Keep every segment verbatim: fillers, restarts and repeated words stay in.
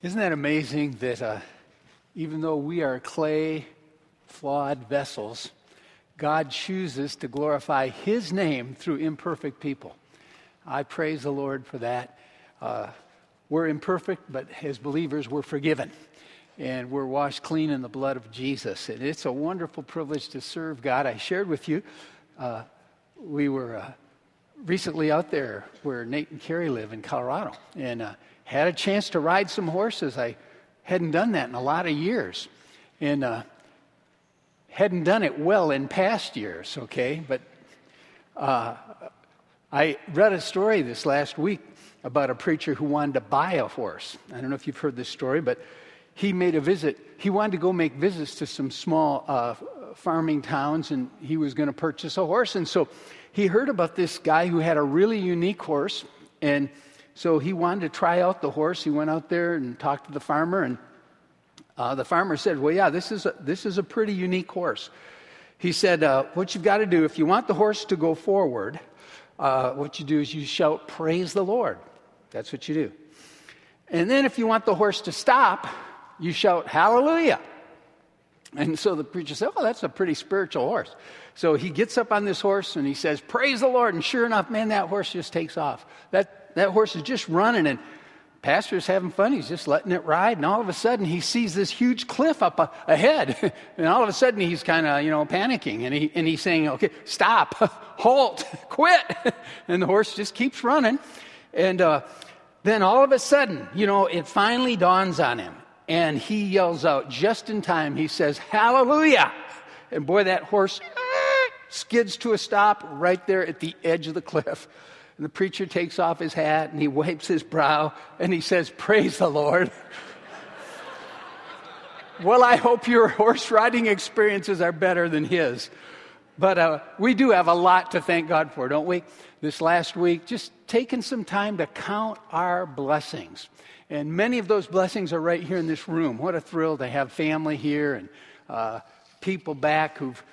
Isn't that amazing that uh, even though we are clay, flawed vessels, God chooses to glorify His name through imperfect people? I praise the Lord for that. Uh, we're imperfect, but as believers, we're forgiven. And we're washed clean in the blood of Jesus. And it's a wonderful privilege to serve God. I shared with you, uh, we were uh, recently out there where Nate and Carrie live in Colorado. And uh, had a chance to ride some horses. I hadn't done that in a lot of years. And uh, hadn't done it well in past years, okay? But uh, I read a story this last week about a preacher who wanted to buy a horse. I don't know if you've heard this story, but he made a visit. He wanted to go make visits to some small uh, farming towns, and he was going to purchase a horse. And so he heard about this guy who had a really unique horse, and so he wanted to try out the horse. He went out there and talked to the farmer, and uh, the farmer said, well, yeah, this is a, this is a pretty unique horse. He said, uh, what you've got to do, if you want the horse to go forward, uh, what you do is you shout, praise the Lord. That's what you do. And then if you want the horse to stop, you shout, hallelujah. And so the preacher said, oh, that's a pretty spiritual horse. So he gets up on this horse and he says, praise the Lord. And sure enough, man, that horse just takes off. That that horse is just running, and pastor's having fun. He's just letting it ride. And all of a sudden, he sees this huge cliff up uh, ahead. And all of a sudden, he's kind of, you know, panicking. And, he, and he's saying, okay, stop, halt, quit. And the horse just keeps running. And uh, then all of a sudden, you know, it finally dawns on him. And he yells out just in time. He says, hallelujah. And boy, that horse skids to a stop right there at the edge of the cliff. And the preacher takes off his hat and he wipes his brow and he says, praise the Lord. Well, I hope your horse riding experiences are better than his. But uh, we do have a lot to thank God for, don't we? This last week, just taking some time to count our blessings. And many of those blessings are right here in this room. What a thrill to have family here and uh, people back who've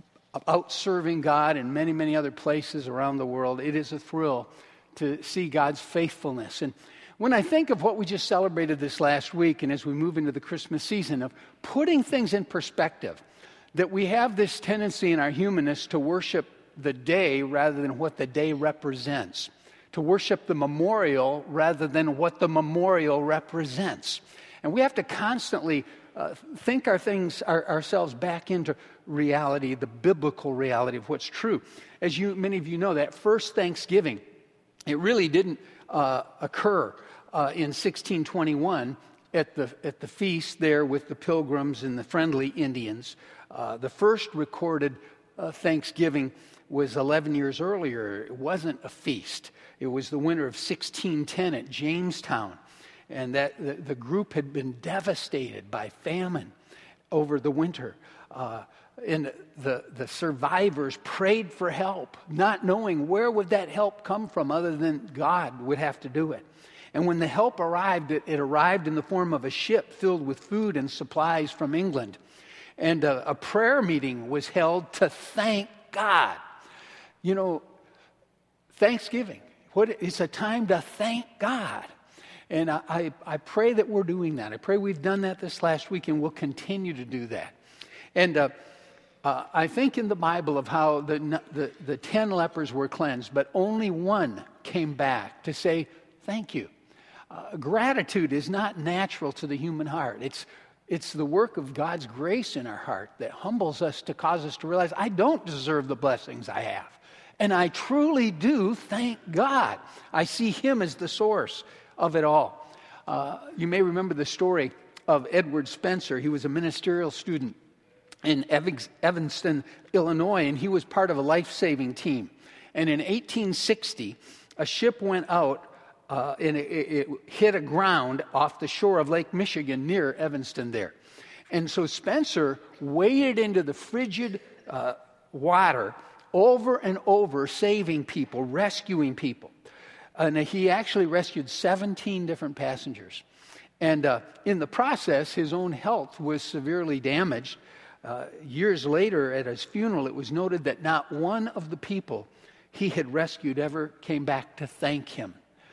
out serving God in many, many other places around the world. It is a thrill to see God's faithfulness. And when I think of what we just celebrated this last week, and as we move into the Christmas season, of putting things in perspective, that we have this tendency in our humanness to worship the day rather than what the day represents, to worship the memorial rather than what the memorial represents. And we have to constantly uh, think our things, our, ourselves back into reality, the biblical reality of what's true. As you, many of you know, that first Thanksgiving, it really didn't uh, occur uh, in sixteen twenty-one at the at the feast there with the Pilgrims and the friendly Indians. Uh, the first recorded uh, Thanksgiving was eleven years earlier. It wasn't a feast. It was the winter of sixteen ten at Jamestown. And that the, the group had been devastated by famine over the winter. Uh, and the, the survivors prayed for help, not knowing where would that help come from other than God would have to do it. And when the help arrived, it, it arrived in the form of a ship filled with food and supplies from England. And a, a prayer meeting was held to thank God. You know, Thanksgiving, what, it's a time to thank God. And I, I, I pray that we're doing that. I pray we've done that this last week and we'll continue to do that. And uh, uh, I think in the Bible of how the, the, the ten lepers were cleansed, but only one came back to say thank you. Uh, gratitude is not natural to the human heart. It's, it's the work of God's grace in our heart that humbles us to cause us to realize I don't deserve the blessings I have. And I truly do thank God. I see Him as the source of it all. Uh, you may remember the story of Edward Spencer. He was a ministerial student in Evanston, Illinois, and he was part of a life-saving team. And in eighteen sixty, a ship went out uh, and it, it hit a ground off the shore of Lake Michigan near Evanston there. And so Spencer waded into the frigid uh, water over and over, saving people, rescuing people. And he actually rescued seventeen different passengers. And uh, in the process, his own health was severely damaged. Uh, years later, at his funeral, it was noted that not one of the people he had rescued ever came back to thank him.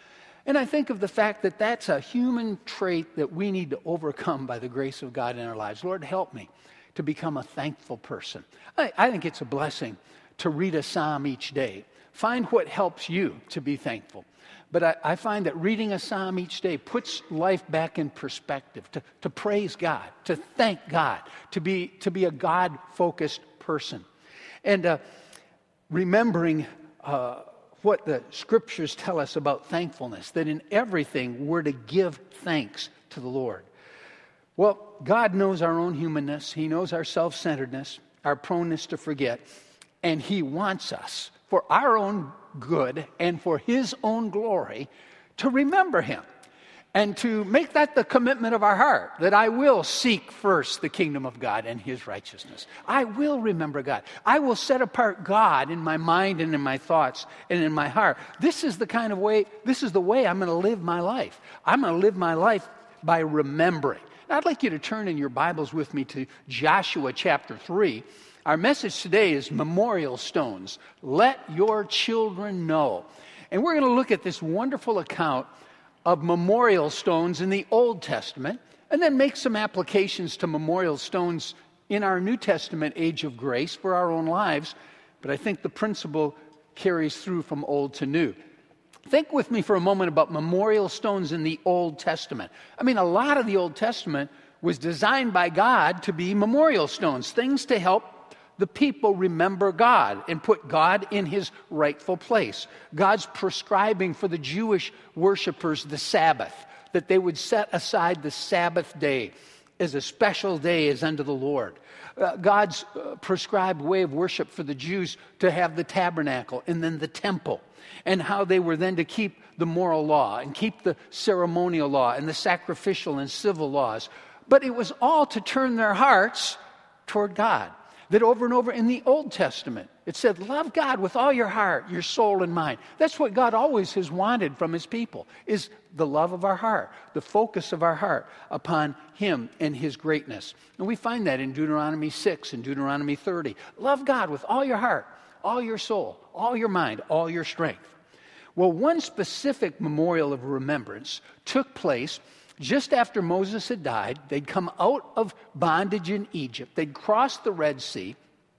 And I think of the fact that that's a human trait that we need to overcome by the grace of God in our lives. Lord, help me to become a thankful person. I, I think it's a blessing to read a psalm each day. Find what helps you to be thankful. But I, I find that reading a psalm each day puts life back in perspective, to, to praise God, to thank God, to be, to be a God-focused person. And uh, remembering uh, what the Scriptures tell us about thankfulness, that in everything we're to give thanks to the Lord. Well, God knows our own humanness. He knows our self-centeredness, our proneness to forget, and He wants us, for our own good and for His own glory, to remember Him and to make that the commitment of our heart, that I will seek first the kingdom of God and His righteousness. I will remember God. I will set apart God in my mind and in my thoughts and in my heart. This is the kind of way, this is the way I'm going to live my life. I'm going to live my life by remembering. I'd like you to turn in your Bibles with me to Joshua chapter three. Our message today is memorial stones. Let your children know. And we're going to look at this wonderful account of memorial stones in the Old Testament, and then make some applications to memorial stones in our New Testament age of grace for our own lives. But I think the principle carries through from old to new. Think with me for a moment about memorial stones in the Old Testament. I mean, a lot of the Old Testament was designed by God to be memorial stones, things to help the people remember God and put God in His rightful place. God's prescribing for the Jewish worshipers the Sabbath, that they would set aside the Sabbath day as a special day as unto the Lord. Uh, God's uh, prescribed way of worship for the Jews to have the tabernacle and then the temple, and how they were then to keep the moral law and keep the ceremonial law and the sacrificial and civil laws. But it was all to turn their hearts toward God. That over and over in the Old Testament, it said, love God with all your heart, your soul, and mind. That's what God always has wanted from His people, is the love of our heart, the focus of our heart upon Him and His greatness. And we find that in Deuteronomy six and Deuteronomy thirty. Love God with all your heart, all your soul, all your mind, all your strength. Well, one specific memorial of remembrance took place just after Moses had died. They'd come out of bondage in Egypt. They'd crossed the Red Sea.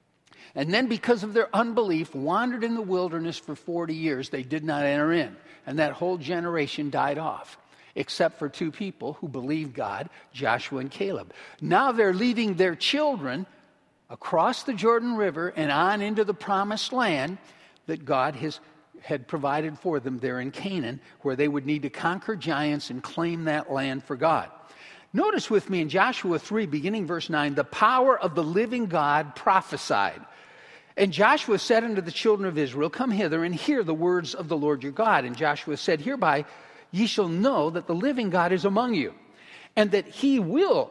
And then because of their unbelief, wandered in the wilderness for forty years. They did not enter in. And that whole generation died off, except for two people who believed God, Joshua and Caleb. Now they're leading their children across the Jordan River and on into the promised land that God has had provided for them there in Canaan, where they would need to conquer giants and claim that land for God. Notice with me in Joshua three, beginning verse nine, the power of the living God prophesied. And Joshua said unto the children of Israel, come hither and hear the words of the Lord your God. And Joshua said, hereby ye shall know that the living God is among you, and that he will,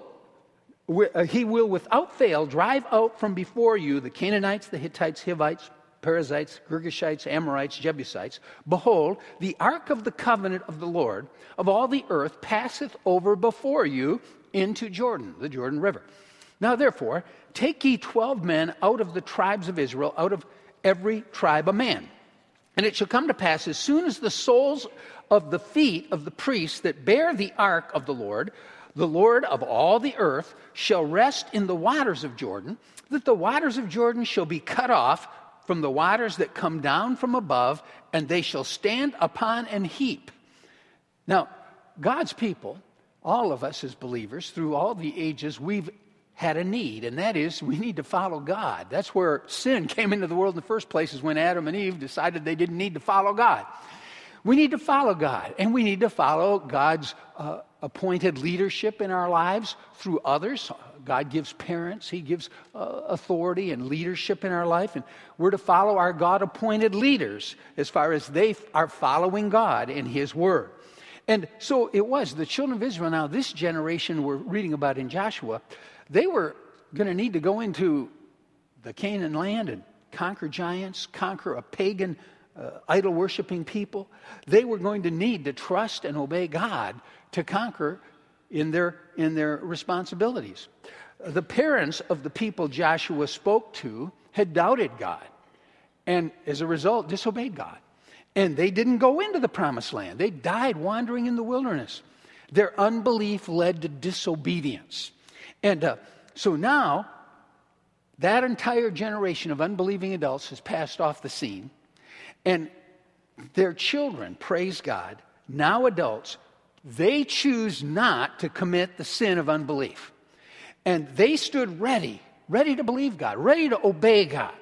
he will without fail drive out from before you the Canaanites, the Hittites, Hivites, Perizzites, Girgashites, Amorites, Jebusites. Behold, the ark of the covenant of the Lord of all the earth passeth over before you into Jordan, the Jordan River. Now therefore, take ye twelve men out of the tribes of Israel, out of every tribe a man. And it shall come to pass, as soon as the soles of the feet of the priests that bear the ark of the Lord, the Lord of all the earth, shall rest in the waters of Jordan, that the waters of Jordan shall be cut off from the waters that come down from above, and they shall stand upon an heap. Now, God's people, all of us as believers, through all the ages, we've had a need, and that is we need to follow God. That's where sin came into the world in the first place, is when Adam and Eve decided they didn't need to follow God. We need to follow God, and we need to follow God's uh, appointed leadership in our lives through others. God gives parents, He gives uh, authority and leadership in our life, and we're to follow our God-appointed leaders as far as they f- are following God in His Word. And so it was, the children of Israel, now this generation we're reading about in Joshua, they were going to need to go into the Canaan land and conquer giants, conquer a pagan, uh, idol-worshiping people. They were going to need to trust and obey God to conquer in their, in their responsibilities. The parents of the people Joshua spoke to had doubted God, and as a result disobeyed God. And they didn't go into the promised land. They died wandering in the wilderness. Their unbelief led to disobedience. And uh, so now, that entire generation of unbelieving adults has passed off the scene. And their children, praise God, now adults, they choose not to commit the sin of unbelief. And they stood ready, ready to believe God, ready to obey God.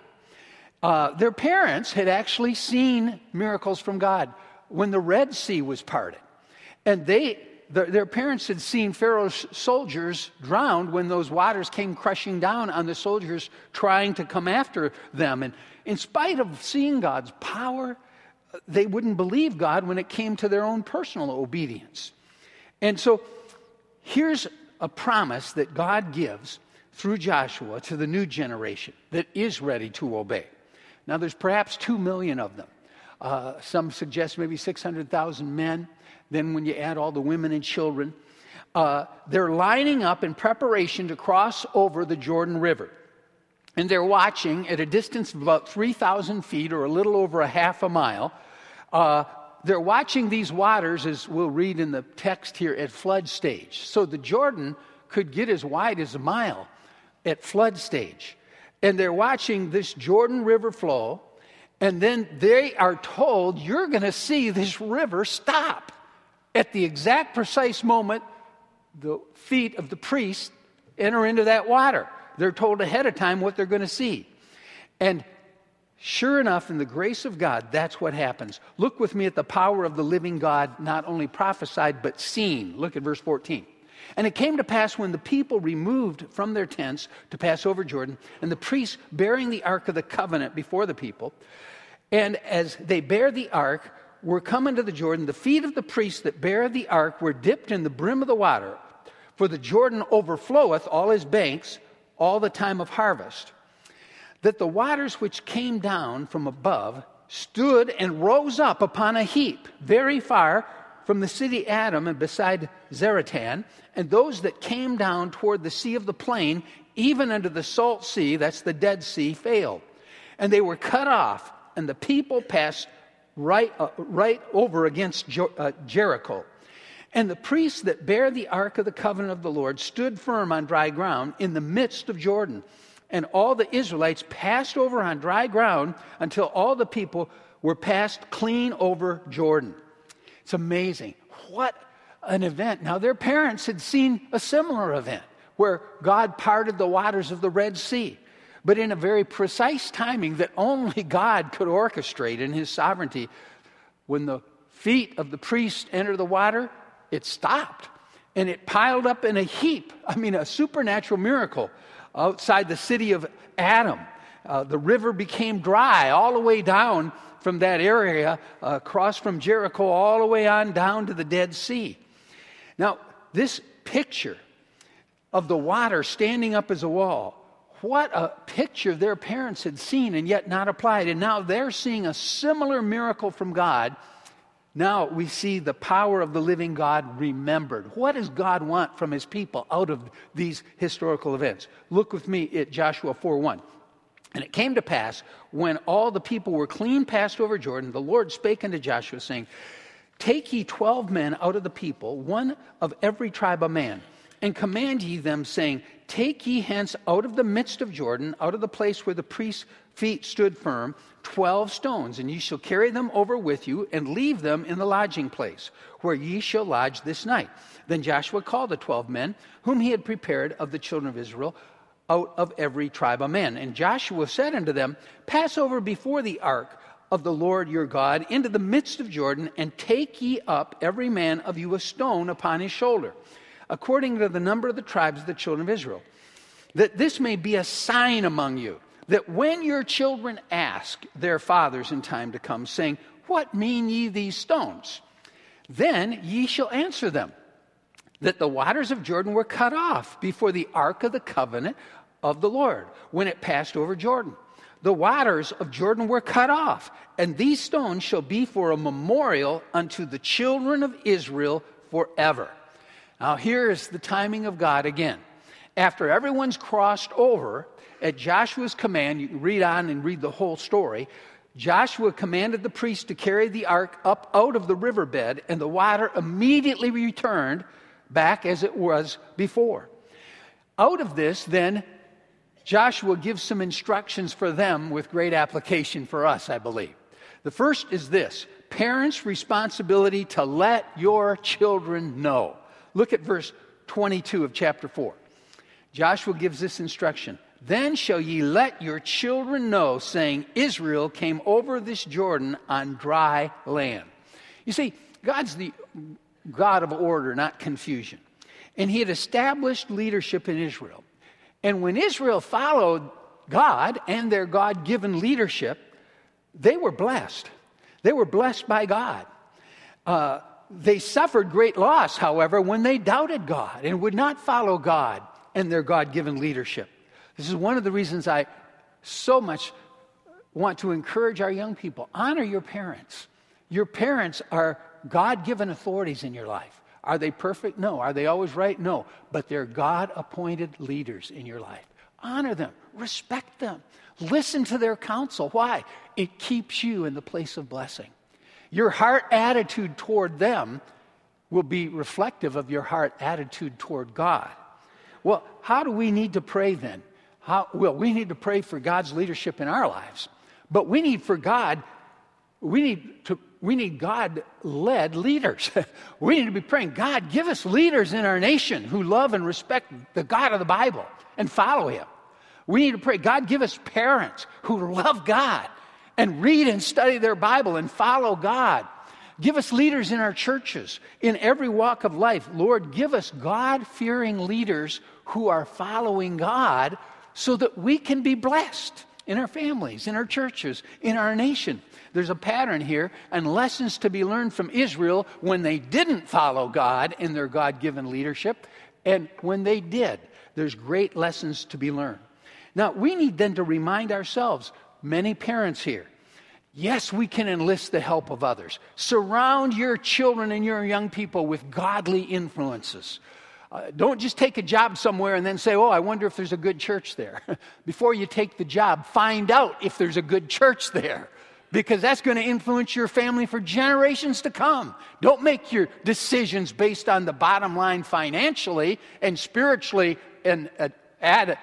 Uh, their parents had actually seen miracles from God when the Red Sea was parted. And they, their, their parents had seen Pharaoh's soldiers drowned when those waters came crushing down on the soldiers trying to come after them. And in spite of seeing God's power, they wouldn't believe God when it came to their own personal obedience. And so here's a promise that God gives through Joshua to the new generation that is ready to obey. Now, there's perhaps two million of them. Uh, some suggest maybe six hundred thousand men. Then when you add all the women and children, uh, they're lining up in preparation to cross over the Jordan River. And they're watching at a distance of about three thousand feet or a little over a half a mile. Uh, they're watching these waters, as we'll read in the text here, at flood stage. So the Jordan could get as wide as a mile at flood stage. And they're watching this Jordan River flow, and then they are told, you're going to see this river stop. At the exact precise moment, the feet of the priest enter into that water. They're told ahead of time what they're going to see. And sure enough, in the grace of God, that's what happens. Look with me at the power of the living God, not only prophesied, but seen. Look at verse fourteen. And it came to pass when the people removed from their tents to pass over Jordan, and the priests bearing the ark of the covenant before the people, and as they bare the ark, were come into the Jordan, the feet of the priests that bear the ark were dipped in the brim of the water, for the Jordan overfloweth all his banks all the time of harvest. That the waters which came down from above stood and rose up upon a heap, very far from the city Adam and beside Zaratan, and those that came down toward the sea of the plain, even unto the salt sea, that's the Dead Sea, failed. And they were cut off, and the people passed right, uh, right over against Jer- uh, Jericho. And the priests that bear the ark of the covenant of the Lord stood firm on dry ground in the midst of Jordan. And all the Israelites passed over on dry ground until all the people were passed clean over Jordan. It's amazing. What an event. Now, their parents had seen a similar event where God parted the waters of the Red Sea, but in a very precise timing that only God could orchestrate in his sovereignty. When the feet of the priest entered the water, it stopped, and it piled up in a heap. I mean, a supernatural miracle outside the city of Adam. Uh, the river became dry all the way down from that area, uh, across from Jericho, all the way on down to the Dead Sea. Now, this picture of the water standing up as a wall, what a picture their parents had seen and yet not applied. And now they're seeing a similar miracle from God. Now we see the power of the living God remembered. What does God want from his people out of these historical events? Look with me at Joshua four one. And it came to pass, when all the people were clean passed over Jordan, the Lord spake unto Joshua, saying, Take ye twelve men out of the people, one of every tribe of man, and command ye them, saying, Take ye hence out of the midst of Jordan, out of the place where the priest's feet stood firm, twelve stones, and ye shall carry them over with you, and leave them in the lodging place, where ye shall lodge this night. Then Joshua called the twelve men, whom he had prepared of the children of Israel, out of every tribe of men. And Joshua said unto them, Pass over before the ark of the Lord your God into the midst of Jordan, and take ye up every man of you a stone upon his shoulder, according to the number of the tribes of the children of Israel, that this may be a sign among you, that when your children ask their fathers in time to come, saying, What mean ye these stones? Then ye shall answer them, that the waters of Jordan were cut off before the ark of the covenant of the Lord, when it passed over Jordan. The waters of Jordan were cut off, and these stones shall be for a memorial unto the children of Israel forever. Now here's the timing of God again. After everyone's crossed over, at Joshua's command, you can read on and read the whole story, Joshua commanded the priest to carry the ark up out of the riverbed, and the water immediately returned back as it was before. Out of this, then, Joshua gives some instructions for them with great application for us, I believe. The first is this: parents' responsibility to let your children know. Look at verse twenty-two of chapter four. Joshua gives this instruction: then shall ye let your children know, saying, Israel came over this Jordan on dry land. You see, God's the God of order, not confusion. And he had established leadership in Israel. And when Israel followed God and their God-given leadership, they were blessed. They were blessed by God. Uh, they suffered great loss, however, when they doubted God and would not follow God and their God-given leadership. This is one of the reasons I so much want to encourage our young people. Honor your parents. Your parents are God-given authorities in your life. Are they perfect? No. Are they always right? No. But they're God-appointed leaders in your life. Honor them. Respect them. Listen to their counsel. Why? It keeps you in the place of blessing. Your heart attitude toward them will be reflective of your heart attitude toward God. Well, how do we need to pray then? How, well, we need to pray for God's leadership in our lives. But we need for God, we need to we need God-led leaders. We need to be praying, God, give us leaders in our nation who love and respect the God of the Bible and follow him. We need to pray, God, give us parents who love God and read and study their Bible and follow God. Give us leaders in our churches, in every walk of life. Lord, give us God-fearing leaders who are following God so that we can be blessed in our families, in our churches, in our nation. There's a pattern here and lessons to be learned from Israel when they didn't follow God in their God-given leadership, and when they did. There's great lessons to be learned. Now, we need then to remind ourselves, many parents here, yes, we can enlist the help of others. Surround your children and your young people with godly influences. Uh, don't just take a job somewhere and then say, oh, I wonder if there's a good church there. Before you take the job, find out if there's a good church there, because that's going to influence your family for generations to come. Don't make your decisions based on the bottom line financially and spiritually and uh, add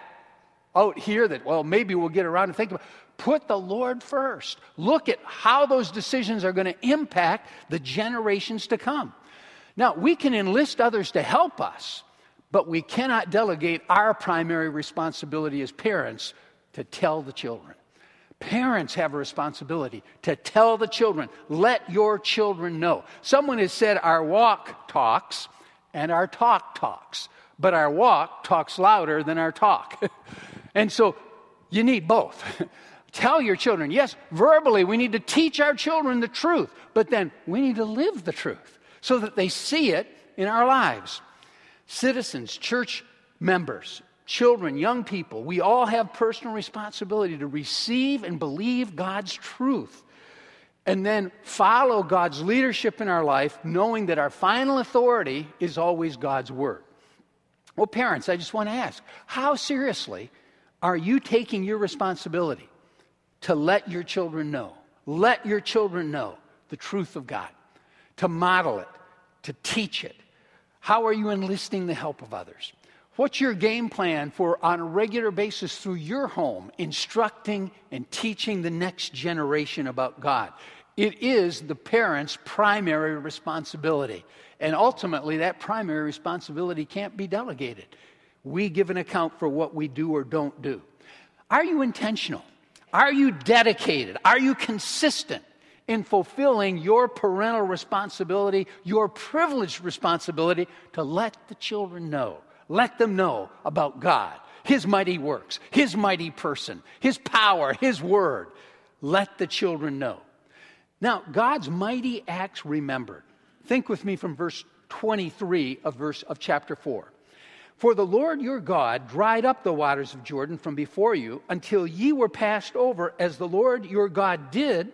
out here that, well, maybe we'll get around to think about. Put the Lord first. Look at how those decisions are going to impact the generations to come. Now, we can enlist others to help us, but we cannot delegate our primary responsibility as parents to tell the children. Parents have a responsibility to tell the children, let your children know. Someone has said our walk talks and our talk talks, but our walk talks louder than our talk. And so you need both. Tell your children, yes, verbally we need to teach our children the truth, but then we need to live the truth so that they see it in our lives. Citizens, church members, children, young people, we all have personal responsibility to receive and believe God's truth and then follow God's leadership in our life, knowing that our final authority is always God's word. Well, parents, I just want to ask, how seriously are you taking your responsibility to let your children know, let your children know the truth of God, to model it, to teach it? How are you enlisting the help of others? What's your game plan for, on a regular basis through your home, instructing and teaching the next generation about God? It is the parent's primary responsibility. And ultimately, that primary responsibility can't be delegated. We give an account for what we do or don't do. Are you intentional? Are you dedicated? Are you consistent in fulfilling your parental responsibility, your privileged responsibility to let the children know? Let them know about God, His mighty works, His mighty person, His power, His word. Let the children know. Now, God's mighty acts remembered. Think with me from verse twenty-three of verse of chapter four. For the Lord your God dried up the waters of Jordan from before you until ye were passed over, as the Lord your God did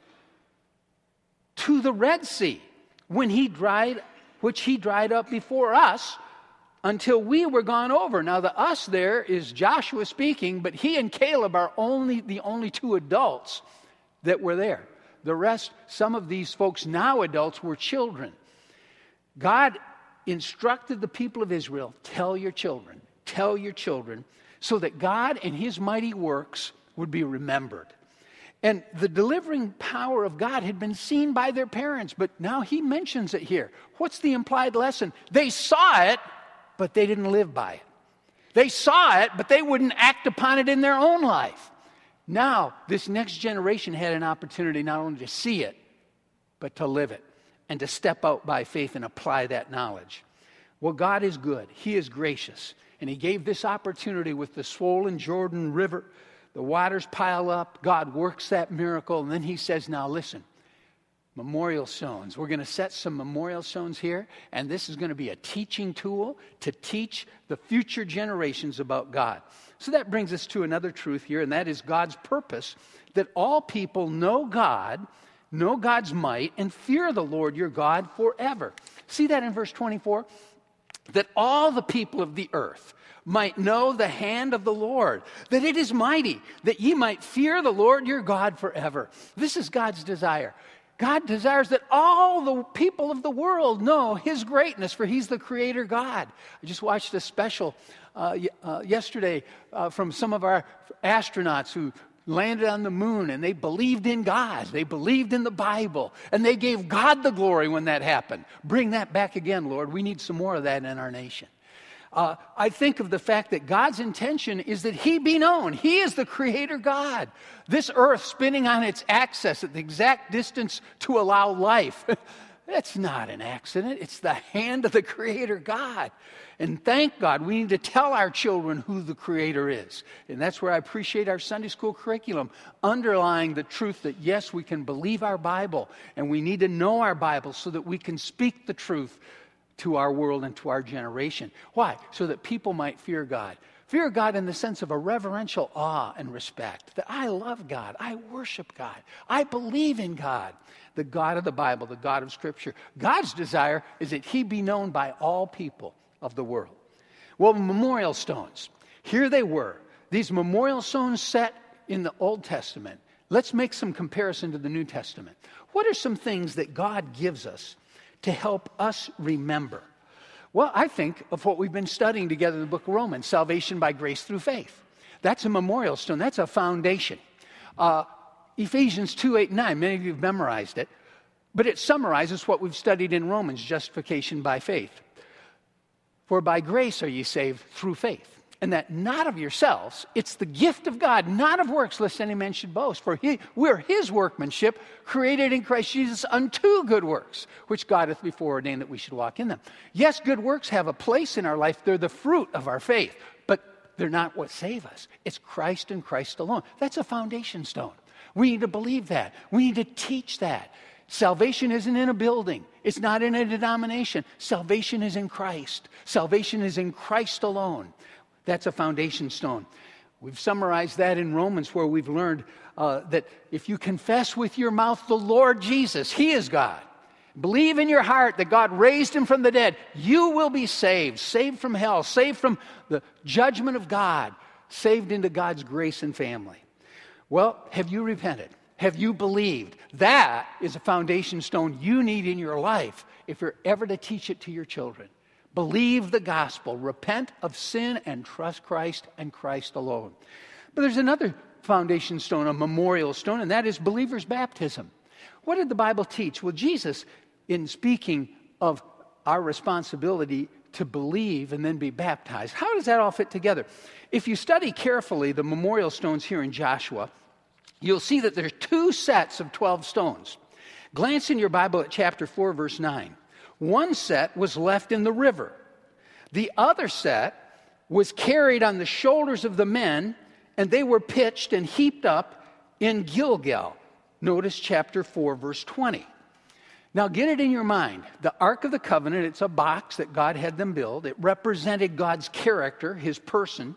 to the Red Sea, when he dried, which he dried up before us, until we were gone over. Now, the us there is Joshua speaking, but he and Caleb are only the only two adults that were there. The rest, some of these folks, now adults, were children. God instructed the people of Israel, tell your children, tell your children, so that God and his mighty works would be remembered. And the delivering power of God had been seen by their parents, but now he mentions it here. What's the implied lesson? They saw it, but they didn't live by it. They saw it, but they wouldn't act upon it in their own life. Now, this next generation had an opportunity not only to see it, but to live it and to step out by faith and apply that knowledge. Well, God is good. He is gracious. And he gave this opportunity with the swollen Jordan River. The waters pile up. God works that miracle. And then he says, now listen, memorial stones. We're going to set some memorial stones here. And this is going to be a teaching tool to teach the future generations about God. So that brings us to another truth here, and that is God's purpose, that all people know God, know God's might, and fear the Lord your God forever. See that in verse twenty-four? That all the people of the earth might know the hand of the Lord, that it is mighty, that ye might fear the Lord your God forever. This is God's desire. God desires that all the people of the world know his greatness, for he's the creator God. I just watched a special uh, uh, yesterday uh, from some of our astronauts who landed on the moon, and they believed in God. They believed in the Bible, and they gave God the glory when that happened. Bring that back again, Lord. We need some more of that in our nation. Uh, I think of the fact that God's intention is that he be known. He is the creator God. This earth spinning on its axis at the exact distance to allow life. That's not an accident. It's the hand of the creator God. And thank God we need to tell our children who the creator is. And that's where I appreciate our Sunday school curriculum, underlying the truth that yes, we can believe our Bible, and we need to know our Bible so that we can speak the truth to our world and to our generation. Why? So that people might fear God. Fear God in the sense of a reverential awe and respect. That I love God. I worship God. I believe in God. The God of the Bible, the God of Scripture. God's desire is that he be known by all people of the world. Well, memorial stones. Here they were. These memorial stones set in the Old Testament. Let's make some comparison to the New Testament. What are some things that God gives us to help us remember? Well, I think of what we've been studying together in the book of Romans, salvation by grace through faith. That's a memorial stone. That's a foundation. Uh, Ephesians two, eight, and nine, many of you have memorized it, but it summarizes what we've studied in Romans, justification by faith. For by grace are ye saved through faith. And that not of yourselves, it's the gift of God, not of works, lest any man should boast. For he, we're his workmanship, created in Christ Jesus unto good works, which God hath before ordained that we should walk in them. Yes, good works have a place in our life. They're the fruit of our faith, but they're not what save us. It's Christ and Christ alone. That's a foundation stone. We need to believe that. We need to teach that. Salvation isn't in a building. It's not in a denomination. Salvation is in Christ. Salvation is in Christ alone. That's a foundation stone. We've summarized that in Romans, where we've learned uh, that if you confess with your mouth the Lord Jesus, he is God, believe in your heart that God raised him from the dead, you will be saved, saved from hell, saved from the judgment of God, saved into God's grace and family. Well, have you repented? Have you believed? That is a foundation stone you need in your life if you're ever to teach it to your children. Believe the gospel, repent of sin, and trust Christ and Christ alone. But there's another foundation stone, a memorial stone, and that is believers' baptism. What did the Bible teach? Well, Jesus, in speaking of our responsibility to believe and then be baptized, how does that all fit together? If you study carefully the memorial stones here in Joshua, you'll see that there's two sets of twelve stones. Glance in your Bible at chapter four, verse nine. One set was left in the river. The other set was carried on the shoulders of the men, and they were pitched and heaped up in Gilgal. Notice chapter four, verse twenty. Now get it in your mind. The Ark of the Covenant, it's a box that God had them build. It represented God's character, his person.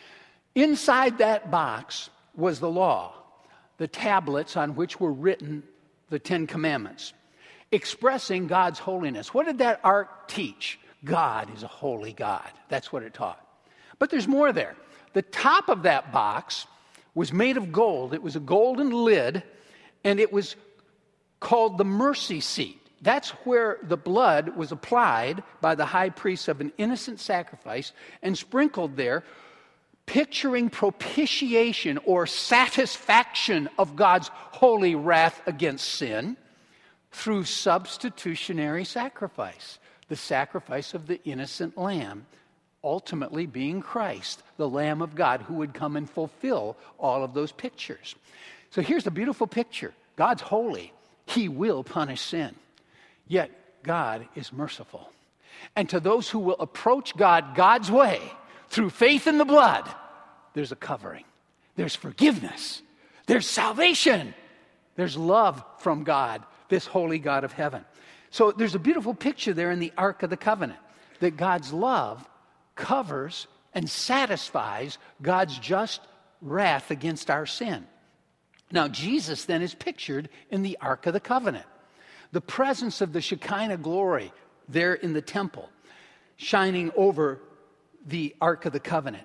Inside that box was the law, the tablets on which were written the Ten Commandments, expressing God's holiness. What did that ark teach? God is a holy God. That's what it taught. But there's more there. The top of that box was made of gold. It was a golden lid, and it was called the mercy seat. That's where the blood was applied by the high priest of an innocent sacrifice and sprinkled there, picturing propitiation or satisfaction of God's holy wrath against sin through substitutionary sacrifice, the sacrifice of the innocent lamb, ultimately being Christ, the Lamb of God, who would come and fulfill all of those pictures. So here's the beautiful picture. God's holy. He will punish sin. Yet God is merciful. And to those who will approach God God's way, through faith in the blood, there's a covering. There's forgiveness. There's salvation. There's love from God, this holy God of heaven. So there's a beautiful picture there in the Ark of the Covenant, that God's love covers and satisfies God's just wrath against our sin. Now, Jesus then is pictured in the Ark of the Covenant. The presence of the Shekinah glory there in the temple, shining over the Ark of the Covenant,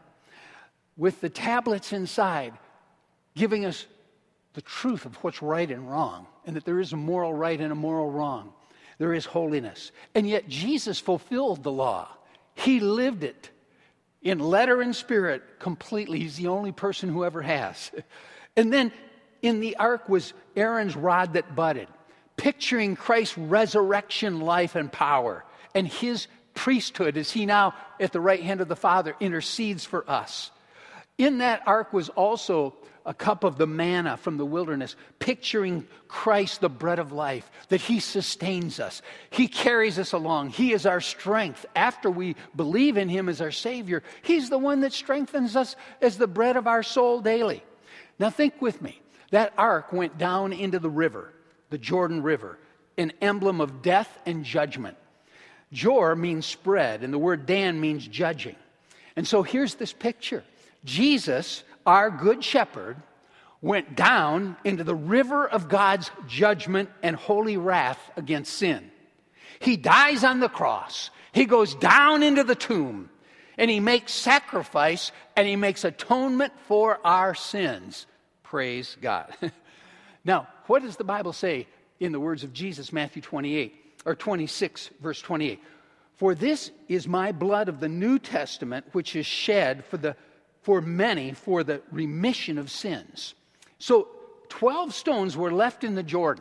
with the tablets inside, giving us the truth of what's right and wrong, and that there is a moral right and a moral wrong. There is holiness. And yet Jesus fulfilled the law. He lived it in letter and spirit completely. He's the only person who ever has. And then in the ark was Aaron's rod that budded, picturing Christ's resurrection life and power, and his priesthood as he now at the right hand of the Father intercedes for us. In that ark was also a cup of the manna from the wilderness, picturing Christ, the bread of life, that he sustains us. He carries us along. He is our strength. After we believe in him as our Savior, he's the one that strengthens us as the bread of our soul daily. Now think with me. That ark went down into the river, the Jordan River, an emblem of death and judgment. Jor means spread, and the word Dan means judging. And so here's this picture. Jesus, our good shepherd, went down into the river of God's judgment and holy wrath against sin. He dies on the cross. He goes down into the tomb, and he makes sacrifice, and he makes atonement for our sins. Praise God. Now, what does the Bible say in the words of Jesus, Matthew twenty-eight, or twenty-six, verse twenty-eight? For this is my blood of the New Testament, which is shed for the for many for the remission of sins. So twelve stones were left in the Jordan.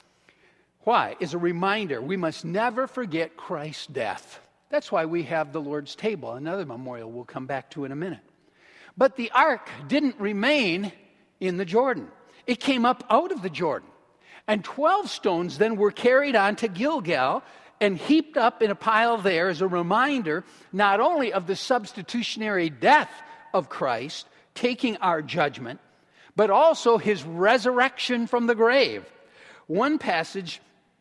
Why? As a reminder, we must never forget Christ's death. That's why we have the Lord's table, another memorial we'll come back to in a minute. But the ark didn't remain in the Jordan. It came up out of the Jordan. And twelve stones then were carried on to Gilgal and heaped up in a pile there as a reminder not only of the substitutionary death of Christ, taking our judgment, but also his resurrection from the grave. One passage,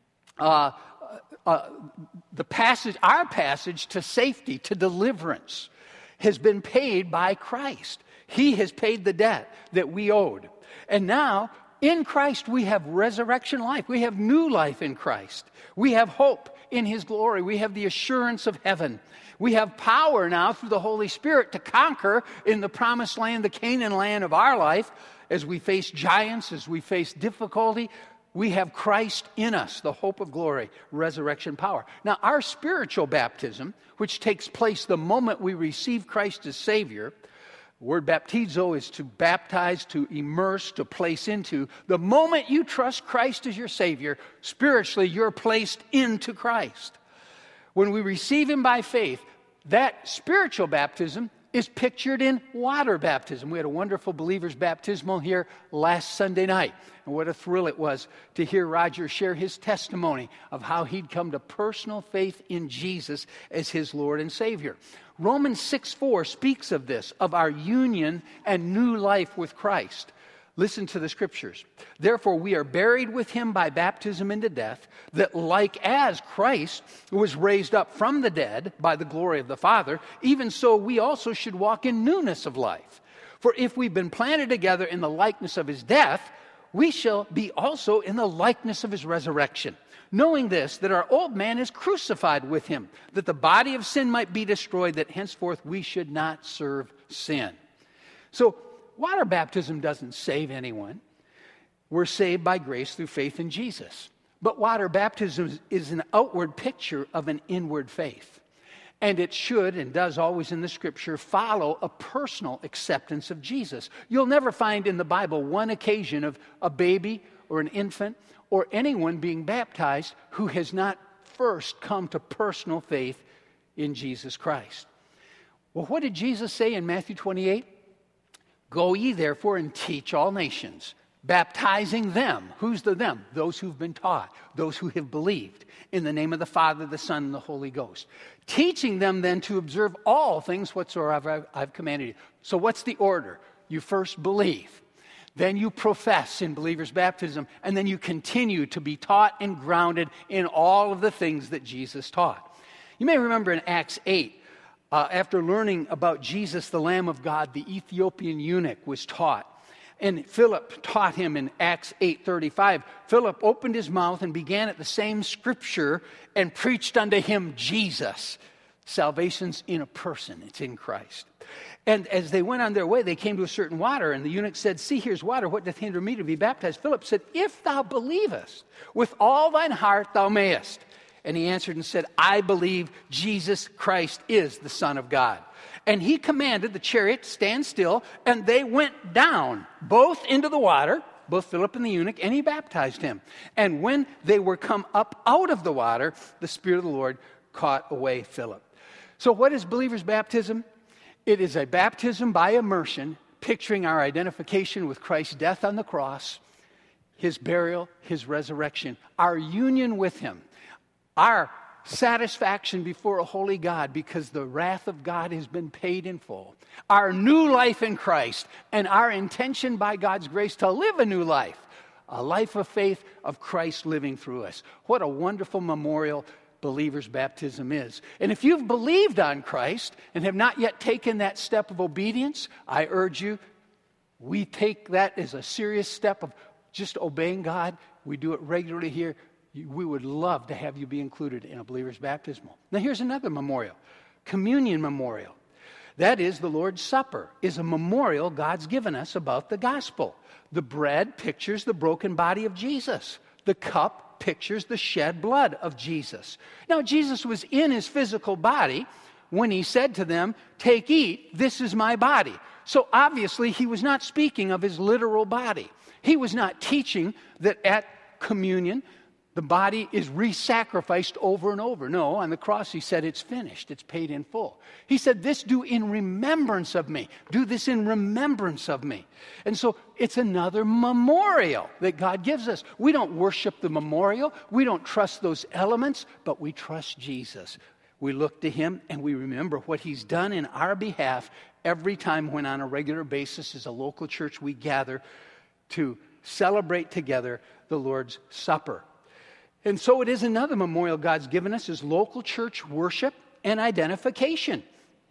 uh, uh, the passage, our passage to safety, to deliverance, has been paid by Christ. He has paid the debt that we owed. And now, in Christ, we have resurrection life. We have new life in Christ. We have hope in his glory. We have the assurance of heaven. We have power now through the Holy Spirit to conquer in the promised land, the Canaan land of our life. As we face giants, as we face difficulty, we have Christ in us, the hope of glory, resurrection power. Now, our spiritual baptism, which takes place the moment we receive Christ as Savior, the word baptizo is to baptize, to immerse, to place into. The moment you trust Christ as your Savior, spiritually you're placed into Christ. When we receive him by faith, that spiritual baptism is pictured in water baptism. We had a wonderful believer's baptismal here last Sunday night. And what a thrill it was to hear Roger share his testimony of how he'd come to personal faith in Jesus as his Lord and Savior. Romans six four speaks of this, of our union and new life with Christ. Listen to the scriptures. Therefore, we are buried with him by baptism into death, that like as Christ was raised up from the dead by the glory of the Father, even so we also should walk in newness of life. For if we've been planted together in the likeness of his death, we shall be also in the likeness of his resurrection. Knowing this, that our old man is crucified with him, that the body of sin might be destroyed, that henceforth we should not serve sin. So, water baptism doesn't save anyone. We're saved by grace through faith in Jesus. But water baptism is an outward picture of an inward faith. And it should, and does always in the Scripture, follow a personal acceptance of Jesus. You'll never find in the Bible one occasion of a baby or an infant or anyone being baptized who has not first come to personal faith in Jesus Christ. Well, what did Jesus say in Matthew twenty-eight? Go ye therefore and teach all nations, baptizing them. Who's the them? Those who've been taught, those who have believed, in the name of the Father, the Son, and the Holy Ghost. Teaching them then to observe all things whatsoever I've commanded you. So what's the order? You first believe. Then you profess in believer's baptism. And then you continue to be taught and grounded in all of the things that Jesus taught. You may remember in Acts eight, uh, after learning about Jesus, the Lamb of God, the Ethiopian eunuch was taught. And Philip taught him in Acts eight thirty-five. Philip opened his mouth and began at the same scripture and preached unto him Jesus. Salvation's in a person. It's in Christ. And as they went on their way, they came to a certain water, and the eunuch said, See, here's water. What doth hinder me to be baptized? Philip said, If thou believest, with all thine heart thou mayest. And he answered and said, I believe Jesus Christ is the Son of God. And he commanded the chariot to stand still, and they went down, both into the water, both Philip and the eunuch, and he baptized him. And when they were come up out of the water, the Spirit of the Lord caught away Philip. So what is believer's baptism? It is a baptism by immersion, picturing our identification with Christ's death on the cross, his burial, his resurrection, our union with him, our satisfaction before a holy God because the wrath of God has been paid in full, our new life in Christ, and our intention by God's grace to live a new life, a life of faith of Christ living through us. What a wonderful memorial believer's baptism is. And if you've believed on Christ and have not yet taken that step of obedience, I urge you, we take that as a serious step of just obeying God. We do it regularly here. We would love to have you be included in a believer's baptismal. Now here's another memorial, communion memorial. That is, the Lord's Supper is a memorial God's given us about the gospel. The bread pictures the broken body of Jesus. The cup pictures the shed blood of Jesus. Now Jesus was in his physical body when he said to them, Take, eat, this is my body. So obviously he was not speaking of his literal body. He was not teaching that at communion, the body is re-sacrificed over and over. No, on the cross he said, it's finished. It's paid in full. He said, this do in remembrance of me. Do this in remembrance of me. And so it's another memorial that God gives us. We don't worship the memorial. We don't trust those elements, but we trust Jesus. We look to him and we remember what he's done in our behalf every time when on a regular basis as a local church we gather to celebrate together the Lord's Supper. And so it is another memorial God's given us is local church worship and identification.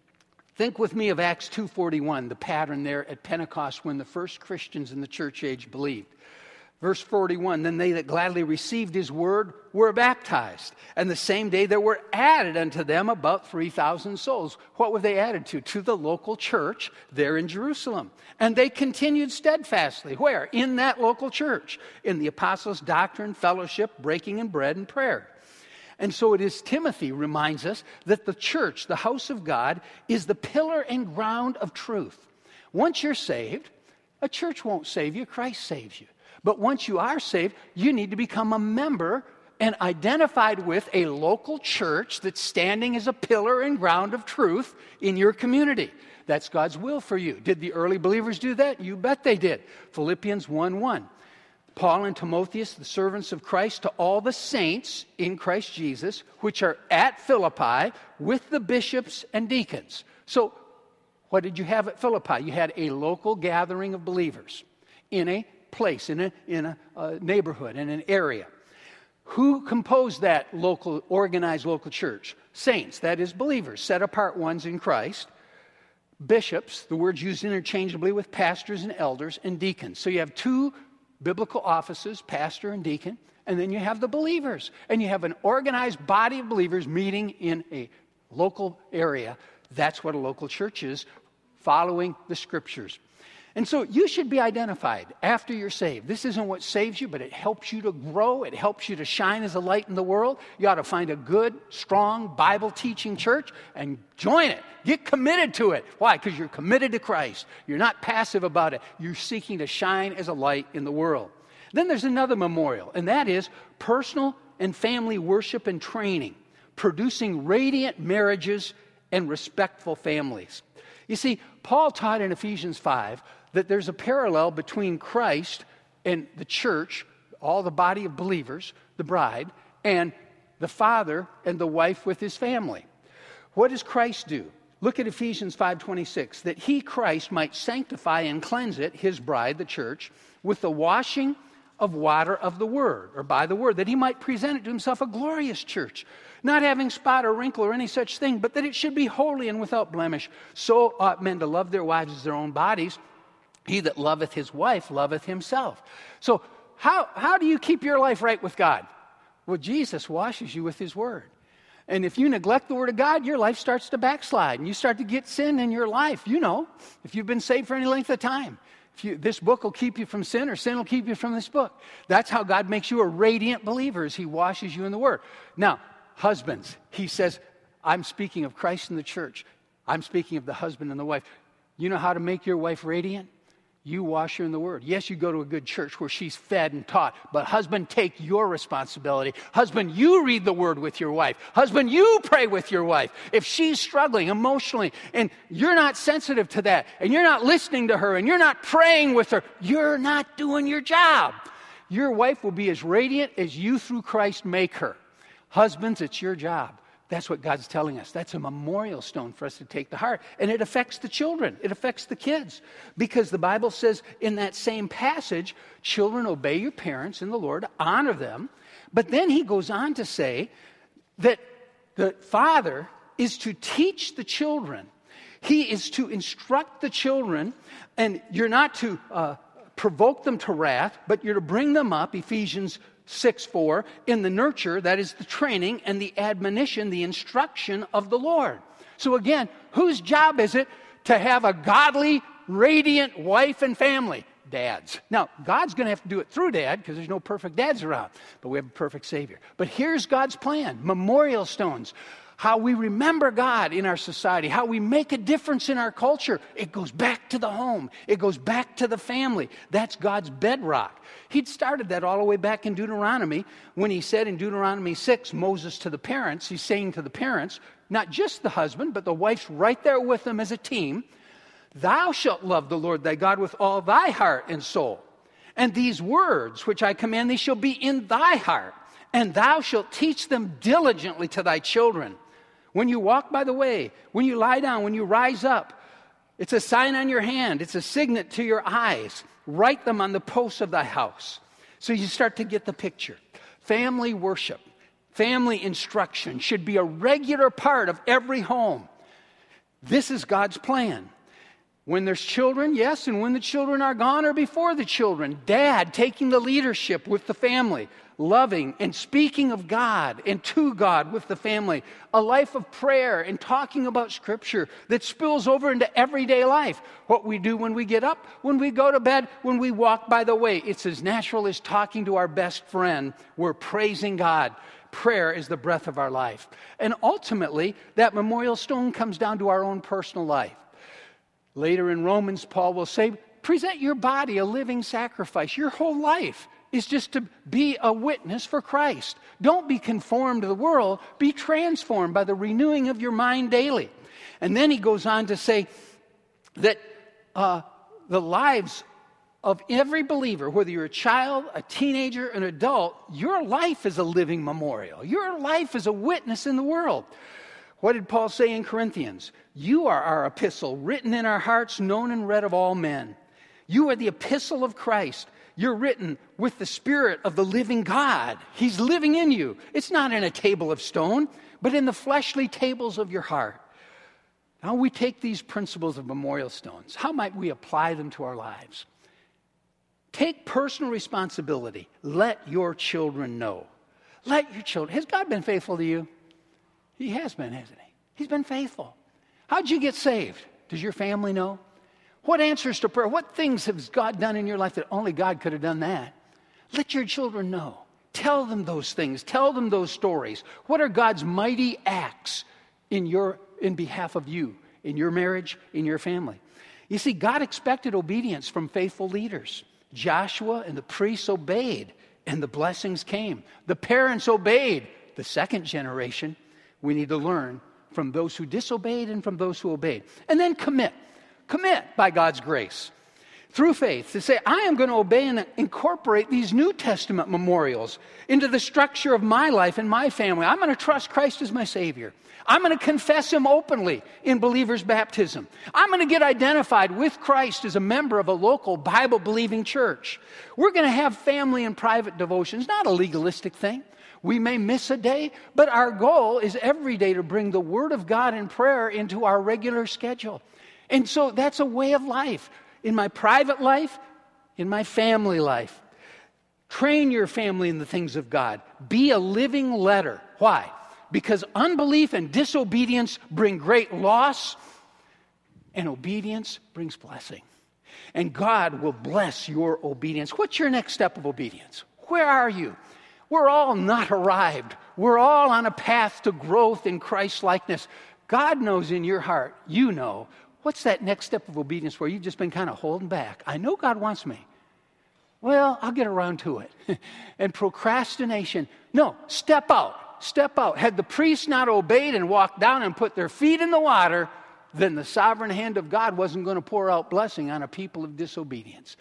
Think with me of Acts two forty-one, the pattern there at Pentecost when the first Christians in the church age believed. Verse forty-one, then they that gladly received his word were baptized. And the same day there were added unto them about three thousand souls. What were they added to? To the local church there in Jerusalem. And they continued steadfastly. Where? In that local church. In the apostles' doctrine, fellowship, breaking of bread, and prayer. And so it is Timothy reminds us that the church, the house of God, is the pillar and ground of truth. Once you're saved, a church won't save you. Christ saves you. But once you are saved, you need to become a member and identified with a local church that's standing as a pillar and ground of truth in your community. That's God's will for you. Did the early believers do that? You bet they did. Philippians one one. Paul and Timotheus, the servants of Christ, to all the saints in Christ Jesus, which are at Philippi, with the bishops and deacons. So, what did you have at Philippi? You had a local gathering of believers in a place, in a, in a uh, neighborhood, in an area. Who composed that local, organized local church? Saints, that is believers, set apart ones in Christ. Bishops, the word's used interchangeably with pastors and elders, and deacons. So you have two biblical offices, pastor and deacon, and then you have the believers. And you have an organized body of believers meeting in a local area. That's what a local church is, following the scriptures. And so you should be identified after you're saved. This isn't what saves you, but it helps you to grow. It helps you to shine as a light in the world. You ought to find a good, strong, Bible-teaching church and join it. Get committed to it. Why? Because you're committed to Christ. You're not passive about it. You're seeking to shine as a light in the world. Then there's another memorial, and that is personal and family worship and training, producing radiant marriages and respectful families. You see, Paul taught in Ephesians five that there's a parallel between Christ and the church, all the body of believers, the bride, and the father and the wife with his family. What does Christ do? Look at Ephesians five twenty-six, that he, Christ, might sanctify and cleanse it, his bride, the church, with the washing of water of the word, or by the word, that he might present it to himself a glorious church, not having spot or wrinkle or any such thing, but that it should be holy and without blemish. So ought men to love their wives as their own bodies. He that loveth his wife loveth himself. So how, how do you keep your life right with God? Well, Jesus washes you with his word. And if you neglect the word of God, your life starts to backslide, and you start to get sin in your life. You know, if you've been saved for any length of time. If you, this book will keep you from sin, or sin will keep you from this book. That's how God makes you a radiant believer, as he washes you in the word. Now, husbands, he says, I'm speaking of Christ and the church. I'm speaking of the husband and the wife. You know how to make your wife radiant? You wash her in the word. Yes, you go to a good church where she's fed and taught, but husband, take your responsibility. Husband, you read the word with your wife. Husband, you pray with your wife. If she's struggling emotionally and you're not sensitive to that, and you're not listening to her, and you're not praying with her, you're not doing your job. Your wife will be as radiant as you through Christ make her. Husbands, it's your job. That's what God's telling us. That's a memorial stone for us to take to heart. And it affects the children. It affects the kids. Because the Bible says in that same passage, children, obey your parents in the Lord, honor them. But then he goes on to say that the father is to teach the children. He is to instruct the children, and you're not to uh, provoke them to wrath, but you're to bring them up, Ephesians six four, in the nurture, that is the training and the admonition, the instruction of the Lord. So again, whose job is it to have a godly, radiant wife and family? Dads. Now, God's going to have to do it through dad, because there's no perfect dads around, but we have a perfect Savior. But here's God's plan, memorial stones. How we remember God in our society, how we make a difference in our culture. It goes back to the home. It goes back to the family. That's God's bedrock. He'd started that all the way back in Deuteronomy when he said in Deuteronomy six, Moses to the parents, he's saying to the parents, not just the husband, but the wife's right there with them as a team, thou shalt love the Lord thy God with all thy heart and soul. And these words which I command thee shall be in thy heart, and thou shalt teach them diligently to thy children. When you walk by the way, when you lie down, when you rise up, it's a sign on your hand. It's a signet to your eyes. Write them on the posts of thy house. So you start to get the picture. Family worship, family instruction should be a regular part of every home. This is God's plan. When there's children, yes, and when the children are gone or before the children, dad taking the leadership with the family, loving and speaking of God and to God with the family, a life of prayer and talking about Scripture that spills over into everyday life. What we do when we get up, when we go to bed, when we walk by the way, it's as natural as talking to our best friend. We're praising God. Prayer is the breath of our life. And ultimately, that memorial stone comes down to our own personal life. Later in Romans, Paul will say, present your body a living sacrifice. Your whole life is just to be a witness for Christ. Don't be conformed to the world. Be transformed by the renewing of your mind daily. And then he goes on to say that uh, the lives of every believer, whether you're a child, a teenager, an adult, your life is a living memorial. Your life is a witness in the world. What did Paul say in Corinthians? You are our epistle, written in our hearts, known and read of all men. You are the epistle of Christ. You're written with the Spirit of the living God. He's living in you. It's not in a table of stone, but in the fleshly tables of your heart. Now we take these principles of memorial stones. How might we apply them to our lives? Take personal responsibility. Let your children know. Let your children. Has God been faithful to you? He has been, hasn't he? He's been faithful. How'd you get saved? Does your family know? What answers to prayer? What things has God done in your life that only God could have done that? Let your children know. Tell them those things. Tell them those stories. What are God's mighty acts in your in behalf of you, in your marriage, in your family? You see, God expected obedience from faithful leaders. Joshua and the priests obeyed, and the blessings came. The parents obeyed. The second generation, we need to learn from those who disobeyed and from those who obeyed. And then commit. Commit by God's grace. Through faith, to say, I am going to obey and incorporate these New Testament memorials into the structure of my life and my family. I'm going to trust Christ as my Savior. I'm going to confess Him openly in believer's baptism. I'm going to get identified with Christ as a member of a local Bible-believing church. We're going to have family and private devotions, not a legalistic thing. We may miss a day, but our goal is every day to bring the Word of God and prayer into our regular schedule. And so that's a way of life. In my private life, in my family life. Train your family in the things of God. Be a living letter. Why? Because unbelief and disobedience bring great loss, and obedience brings blessing. And God will bless your obedience. What's your next step of obedience? Where are you? We're all not arrived. We're all on a path to growth in Christ's likeness. God knows in your heart, you know, what's that next step of obedience where you've just been kind of holding back? I know God wants me. Well, I'll get around to it. And procrastination. No, step out. Step out. Had the priests not obeyed and walked down and put their feet in the water, then the sovereign hand of God wasn't going to pour out blessing on a people of disobedience.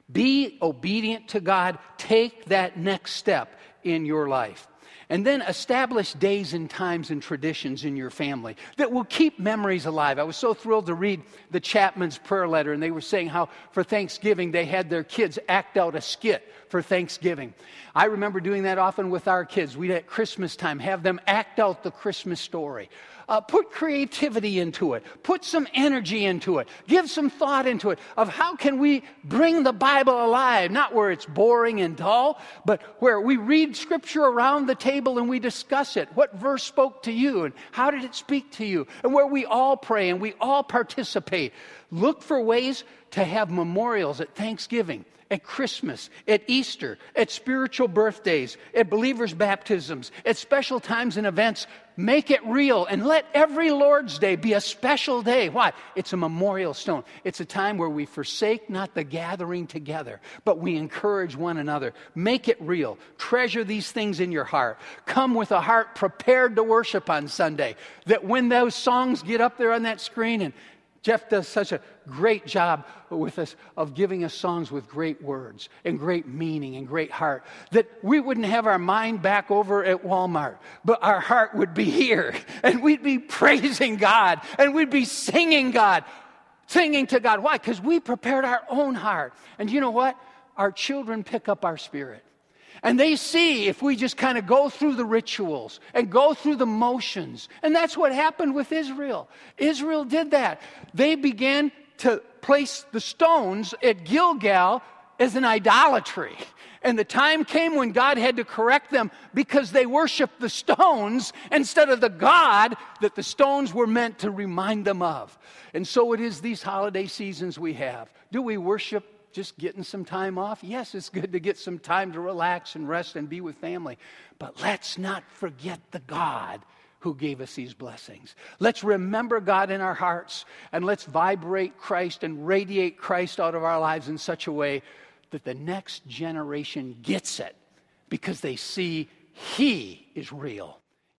Be obedient to God. Take that next step in your life. And then establish days and times and traditions in your family that will keep memories alive. I was so thrilled to read the Chapman's prayer letter, and they were saying how for Thanksgiving they had their kids act out a skit for Thanksgiving. I remember doing that often with our kids. We'd at Christmas time have them act out the Christmas story. Uh, put creativity into it. Put some energy into it. Give some thought into it of how can we bring the Bible alive, not where it's boring and dull, but where we read Scripture around the table and we discuss it. What verse spoke to you and how did it speak to you? And where we all pray and we all participate. Look for ways to have memorials at Thanksgiving, at Christmas, at Easter, at spiritual birthdays, at believers' baptisms, at special times and events. Make it real and let every Lord's Day be a special day. Why? It's a memorial stone. It's a time where we forsake not the gathering together, but we encourage one another. Make it real. Treasure these things in your heart. Come with a heart prepared to worship on Sunday, that when those songs get up there on that screen, and Jeff does such a great job with us of giving us songs with great words and great meaning and great heart, that we wouldn't have our mind back over at Walmart, but our heart would be here, and we'd be praising God, and we'd be singing God, singing to God. Why? Because we prepared our own heart. And you know what? Our children pick up our spirit. And they see if we just kind of go through the rituals and go through the motions. And that's what happened with Israel. Israel did that. They began to place the stones at Gilgal as an idolatry. And the time came when God had to correct them because they worshiped the stones instead of the God that the stones were meant to remind them of. And so it is these holiday seasons we have. Do we worship just getting some time off? Yes, it's good to get some time to relax and rest and be with family. But let's not forget the God who gave us these blessings. Let's remember God in our hearts, and let's vibrate Christ and radiate Christ out of our lives in such a way that the next generation gets it because they see He is real